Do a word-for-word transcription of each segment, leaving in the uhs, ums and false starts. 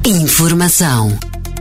Informação.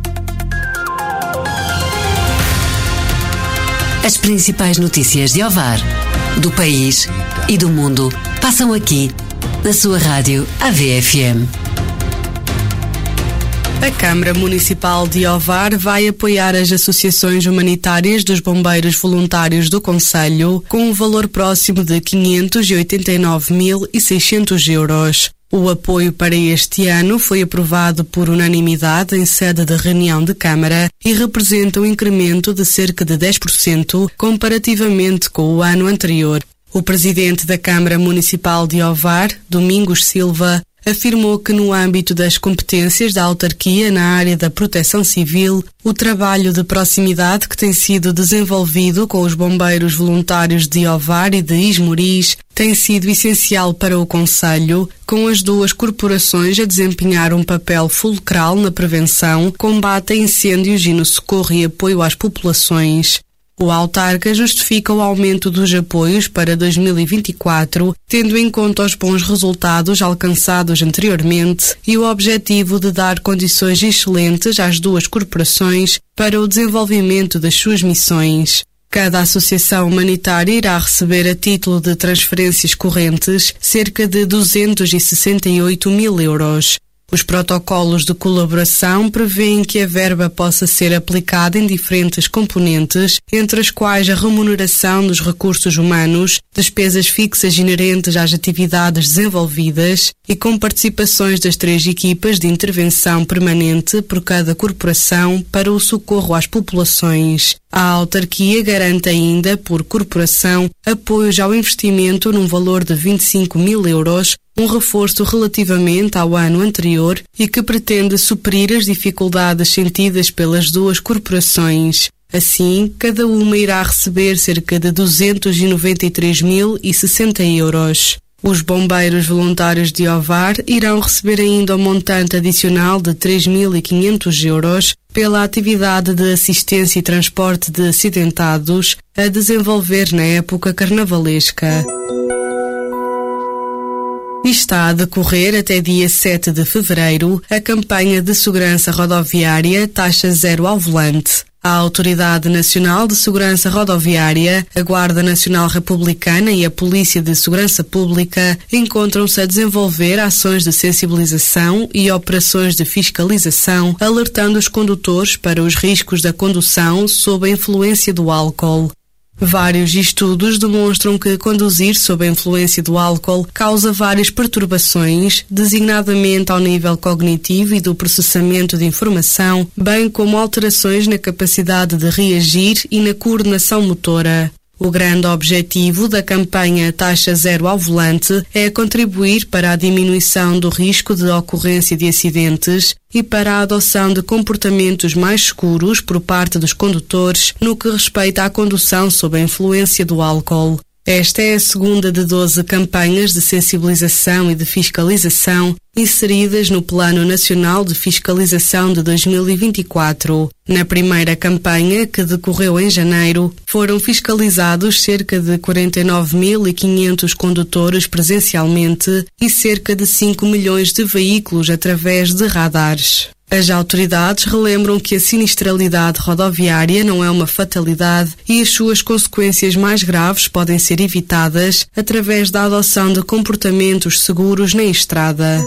As principais notícias de Ovar, do país e do mundo passam aqui, na sua rádio A V F M. A Câmara Municipal de Ovar vai apoiar as associações humanitárias dos bombeiros voluntários do concelho com um valor próximo de quinhentos e oitenta e nove mil e seiscentos euros. O apoio para este ano foi aprovado por unanimidade em sede de reunião de Câmara e representa um incremento de cerca de dez por cento comparativamente com o ano anterior. O presidente da Câmara Municipal de Ovar, Domingos Silva, afirmou que no âmbito das competências da autarquia na área da proteção civil, o trabalho de proximidade que tem sido desenvolvido com os bombeiros voluntários de Ovar e de Esmoriz tem sido essencial para o concelho, com as duas corporações a desempenhar um papel fulcral na prevenção, combate a incêndios e no socorro e apoio às populações. O autarca justifica o aumento dos apoios para dois mil e vinte e quatro, tendo em conta os bons resultados alcançados anteriormente e o objetivo de dar condições excelentes às duas corporações para o desenvolvimento das suas missões. Cada associação humanitária irá receber a título de transferências correntes cerca de duzentos e sessenta e oito mil euros. Os protocolos de colaboração prevêem que a verba possa ser aplicada em diferentes componentes, entre as quais a remuneração dos recursos humanos, despesas fixas inerentes às atividades desenvolvidas e com participações das três equipas de intervenção permanente por cada corporação para o socorro às populações. A autarquia garante ainda, por corporação, apoios ao investimento num valor de vinte e cinco mil euros, um reforço relativamente ao ano anterior e que pretende suprir as dificuldades sentidas pelas duas corporações. Assim, cada uma irá receber cerca de duzentos e noventa e três mil e sessenta euros. Os bombeiros voluntários de Ovar irão receber ainda um montante adicional de três mil e quinhentos euros pela atividade de assistência e transporte de acidentados a desenvolver na época carnavalesca. Está a decorrer até dia sete de fevereiro a campanha de segurança rodoviária Taxa Zero ao Volante. A Autoridade Nacional de Segurança Rodoviária, a Guarda Nacional Republicana e a Polícia de Segurança Pública encontram-se a desenvolver ações de sensibilização e operações de fiscalização, alertando os condutores para os riscos da condução sob a influência do álcool. Vários estudos demonstram que conduzir sob a influência do álcool causa várias perturbações, designadamente ao nível cognitivo e do processamento de informação, bem como alterações na capacidade de reagir e na coordenação motora. O grande objetivo da campanha Taxa Zero ao Volante é contribuir para a diminuição do risco de ocorrência de acidentes e para a adoção de comportamentos mais seguros por parte dos condutores no que respeita à condução sob a influência do álcool. Esta é a segunda de doze campanhas de sensibilização e de fiscalização inseridas no Plano Nacional de Fiscalização de dois mil e vinte e quatro. Na primeira campanha, que decorreu em janeiro, foram fiscalizados cerca de quarenta e nove mil e quinhentos condutores presencialmente e cerca de cinco milhões de veículos através de radares. As autoridades relembram que a sinistralidade rodoviária não é uma fatalidade e as suas consequências mais graves podem ser evitadas através da adoção de comportamentos seguros na estrada.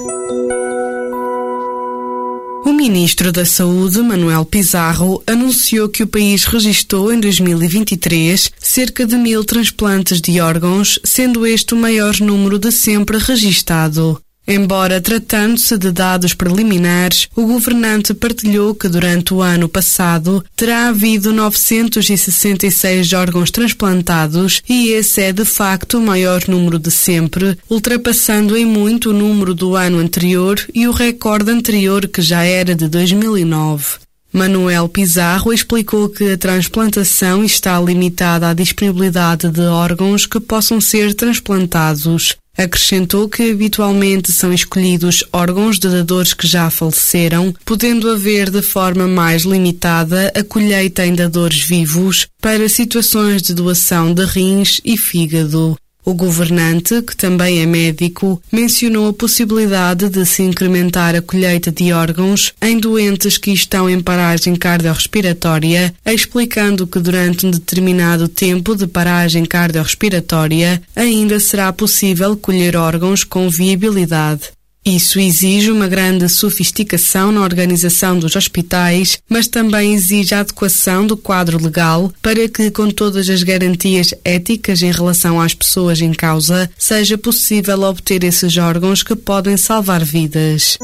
O Ministro da Saúde, Manuel Pizarro, anunciou que o país registrou em dois mil e vinte e três cerca de mil transplantes de órgãos, sendo este o maior número de sempre registado. Embora tratando-se de dados preliminares, o governante partilhou que durante o ano passado terá havido novecentos e sessenta e seis órgãos transplantados e esse é de facto o maior número de sempre, ultrapassando em muito o número do ano anterior e o recorde anterior que já era de dois mil e nove. Manuel Pizarro explicou que a transplantação está limitada à disponibilidade de órgãos que possam ser transplantados. Acrescentou que habitualmente são escolhidos órgãos de dadores que já faleceram, podendo haver de forma mais limitada a colheita em dadores vivos para situações de doação de rins e fígado. O governante, que também é médico, mencionou a possibilidade de se incrementar a colheita de órgãos em doentes que estão em paragem cardiorrespiratória, explicando que durante um determinado tempo de paragem cardiorrespiratória ainda será possível colher órgãos com viabilidade. Isso exige uma grande sofisticação na organização dos hospitais, mas também exige a adequação do quadro legal para que, com todas as garantias éticas em relação às pessoas em causa, seja possível obter esses órgãos que podem salvar vidas.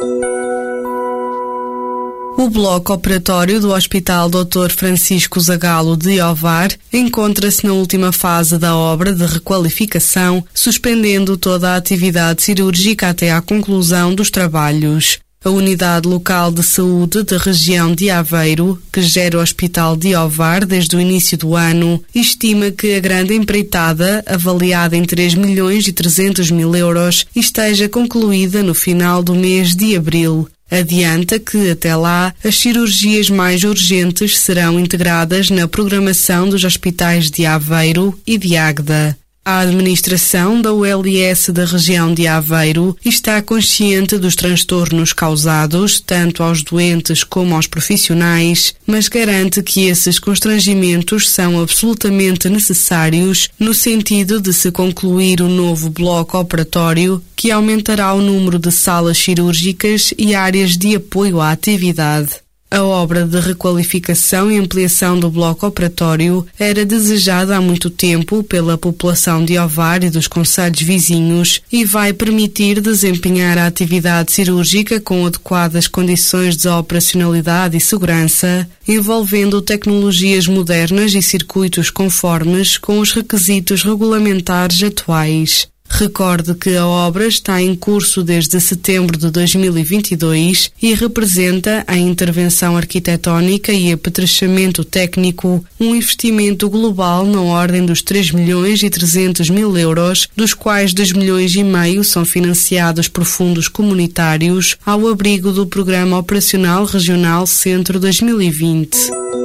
O bloco operatório do Hospital doutor Francisco Zagalo de Ovar encontra-se na última fase da obra de requalificação, suspendendo toda a atividade cirúrgica até à conclusão dos trabalhos. A Unidade Local de Saúde da região de Aveiro, que gera o Hospital de Ovar desde o início do ano, estima que a grande empreitada, avaliada em três milhões e trezentos mil euros, esteja concluída no final do mês de abril. Adianta que, até lá, as cirurgias mais urgentes serão integradas na programação dos hospitais de Aveiro e de Águeda. A administração da U L S da região de Aveiro está consciente dos transtornos causados tanto aos doentes como aos profissionais, mas garante que esses constrangimentos são absolutamente necessários no sentido de se concluir o novo bloco operatório que aumentará o número de salas cirúrgicas e áreas de apoio à atividade. A obra de requalificação e ampliação do bloco operatório era desejada há muito tempo pela população de Ovar e dos concelhos vizinhos e vai permitir desempenhar a atividade cirúrgica com adequadas condições de operacionalidade e segurança, envolvendo tecnologias modernas e circuitos conformes com os requisitos regulamentares atuais. Recorde que a obra está em curso desde setembro de dois mil e vinte e dois e representa a intervenção arquitetónica e apetrechamento técnico, um investimento global na ordem dos três milhões e trezentos mil euros, dos quais dois milhões e meio são financiados por fundos comunitários ao abrigo do Programa Operacional Regional Centro dois mil e vinte.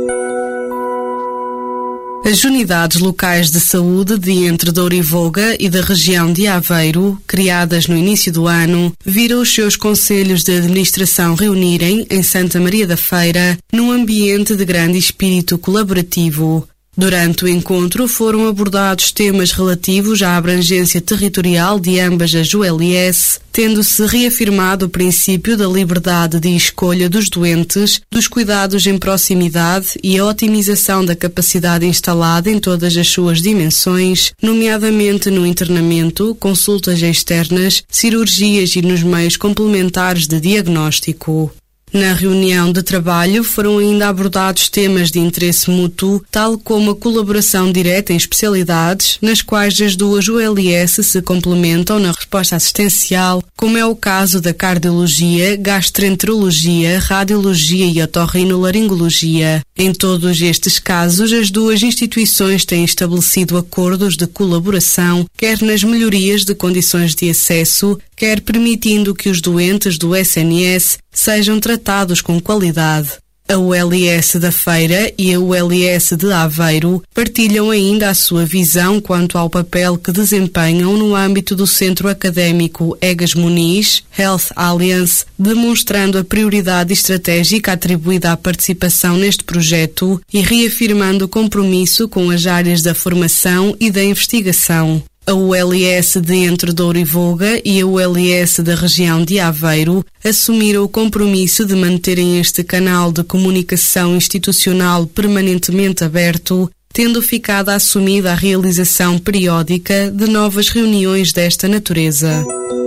As unidades locais de saúde de Entre Douro e Voga e da região de Aveiro, criadas no início do ano, viram os seus conselhos de administração reunirem em Santa Maria da Feira, num ambiente de grande espírito colaborativo. Durante o encontro foram abordados temas relativos à abrangência territorial de ambas as U L S, tendo-se reafirmado o princípio da liberdade de escolha dos doentes, dos cuidados em proximidade e a otimização da capacidade instalada em todas as suas dimensões, nomeadamente no internamento, consultas externas, cirurgias e nos meios complementares de diagnóstico. Na reunião de trabalho foram ainda abordados temas de interesse mútuo, tal como a colaboração direta em especialidades, nas quais as duas U L S se complementam na resposta assistencial, como é o caso da cardiologia, gastroenterologia, radiologia e otorrinolaringologia. Em todos estes casos, as duas instituições têm estabelecido acordos de colaboração, quer nas melhorias de condições de acesso, quer permitindo que os doentes do S N S sejam tratados com qualidade. A U L S da Feira e a U L S de Aveiro partilham ainda a sua visão quanto ao papel que desempenham no âmbito do Centro Académico Egas Muniz, Health Alliance, demonstrando a prioridade estratégica atribuída à participação neste projeto e reafirmando o compromisso com as áreas da formação e da investigação. A U L S de Entre Douro e Voga e a U L S da região de Aveiro assumiram o compromisso de manterem este canal de comunicação institucional permanentemente aberto, tendo ficado assumida a realização periódica de novas reuniões desta natureza.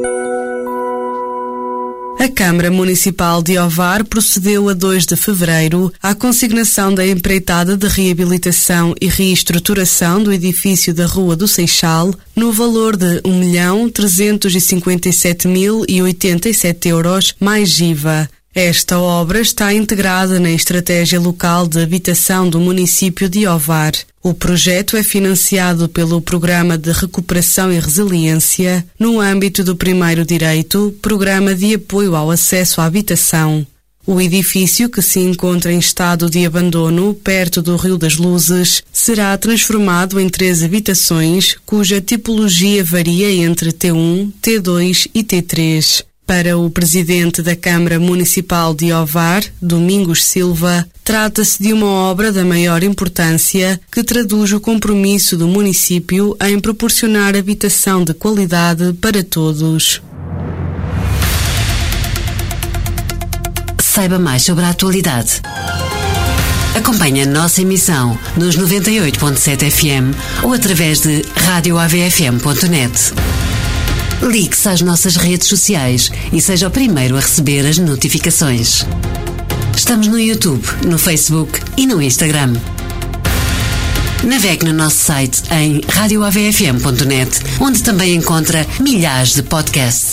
A Câmara Municipal de Ovar procedeu a dois de fevereiro à consignação da empreitada de reabilitação e reestruturação do edifício da Rua do Seixal no valor de um milhão trezentos e cinquenta e sete mil e oitenta e sete euros mais I V A. Esta obra está integrada na Estratégia Local de Habitação do município de Ovar. O projeto é financiado pelo Programa de Recuperação e Resiliência no âmbito do Primeiro Direito, Programa de Apoio ao Acesso à Habitação. O edifício, que se encontra em estado de abandono, perto do Rio das Luzes, será transformado em três habitações, cuja tipologia varia entre T um, T dois e T três. Para o presidente da Câmara Municipal de Ovar, Domingos Silva, trata-se de uma obra da maior importância que traduz o compromisso do município em proporcionar habitação de qualidade para todos. Saiba mais sobre a atualidade. Acompanhe a nossa emissão nos noventa e oito ponto sete F M ou através de rádio A V F M ponto net. Ligue-se às nossas redes sociais e seja o primeiro a receber as notificações. Estamos no YouTube, no Facebook e no Instagram. Navegue no nosso site em rádio A V F M ponto net, onde também encontra milhares de podcasts.